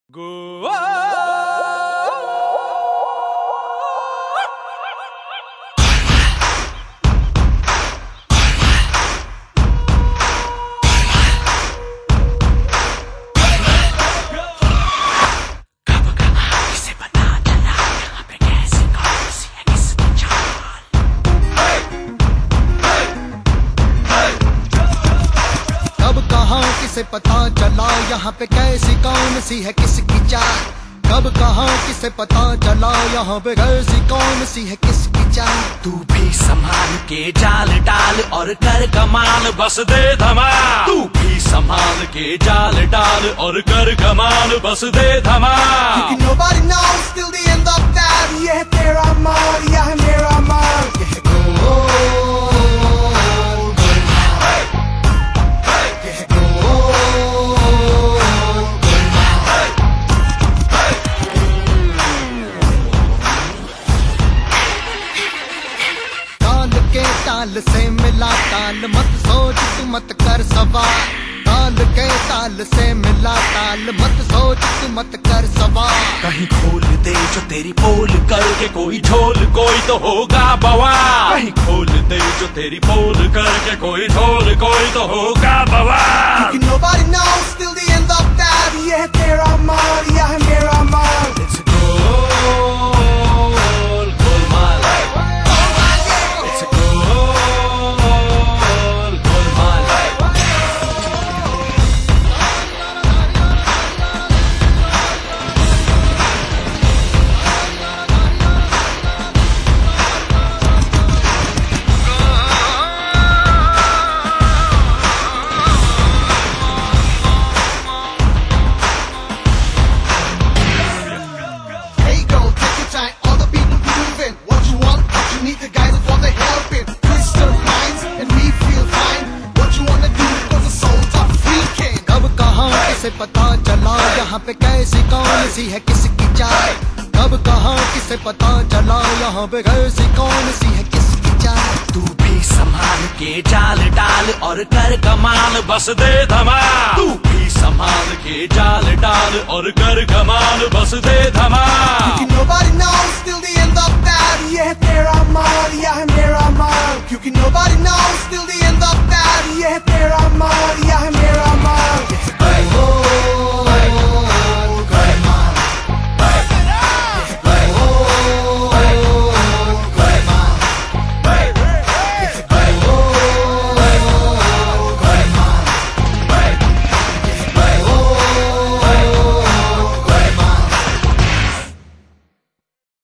गोवा किसे पता चला यहाँ पे कैसी कौन सी है किसकी चाल। कब कहाँ किसे पता चला यहाँ पे कैसी कौन सी है किसकी चाल। तू भी संभाल के जाल डाल और कर कमाल बस दे धमाल। तू भी संभाल के जाल डाल और कर कमाल बस दे धमाल। Nobody knows till the end of that। ये है तेरा माल, यह है मेरा माल, ये है ताल से मिला ताल, मत सोच तू मत कर सवाल। ताल के ताल से मिला ताल, मत सोच तू मत कर सवाल। कहीं खोल दे जो तेरी पोल करके कोई झोल, कोई तो होगा बवाल। कहीं खोल दे जो तेरी पोल करके कोई झोल, कोई तो होगा बवाल। Nobody knows till the end of that। ये है तेरा माल, यह है मेरा माल। It's goal, Golmaal. It's goal, Golmaal. किसे पता चला यहाँ पे कैसी कौन सी है किसकी चाल। कब कहाँ किसे पता चला यहाँ पे कैसी कौन सी है किसकी चाल। तू भी संभाल के जाल डाल और कर कमाल बस दे धमाल। तू भी संभाल के जाल डाल और कर कमाल बस दे धमाल। Nobody knows till the end of that। ये है तेरा माल, यह है मेरा माल। क्योंकि nobody knows till the end of that। ये है तेरा माल, यह है मेरा माल।